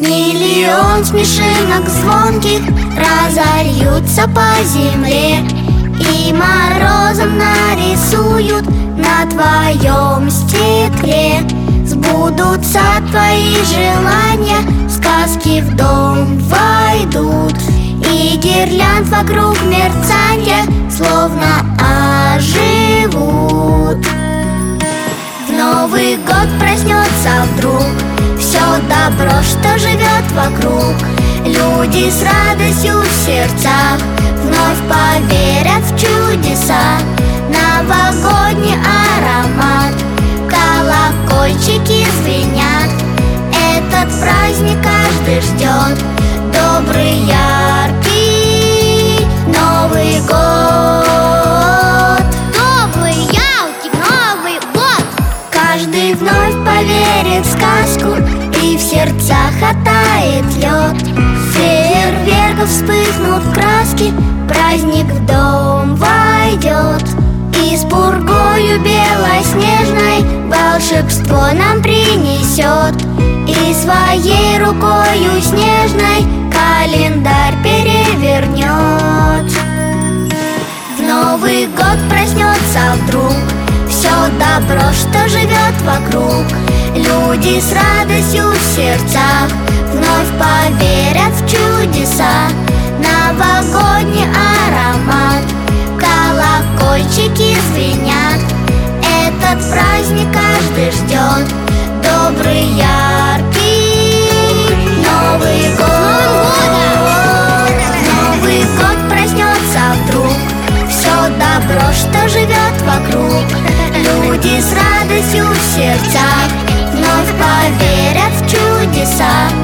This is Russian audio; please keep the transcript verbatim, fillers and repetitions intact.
Миллион смешинок звонких разольются по земле и морозом нарисуют на твоем стекле. Сбудутся твои желания, сказки в дом войдут, и гирлянд вокруг мерцанья словно оживут. В Новый год проснется вдруг все добро, что живет вокруг. Люди с радостью в сердцах вновь поверят в чудеса. Новогодний аромат, колокольчики звенят. Этот праздник каждый ждет, добрый, яркий Новый год. Добрый, яркий Новый год! Каждый вновь поверит в сказку, и в сердцах оттает лед. Фейерверков вспыхнут краски, праздник в дом войдет. И с пургою белоснежной волшебство нам принесет, и своей рукою снежной календарь перевернет. В Новый год проснется вдруг все добро, что живет вокруг. Люди с радостью в сердцах вновь поверят в чудеса. Новогодний аромат, колокольчики звенят. Этот праздник каждый ждет, добрый, яркий Новый год. Новый год проснется вдруг все добро, что живет вокруг. Люди с радостью в сердцах вновь поверят в чудеса.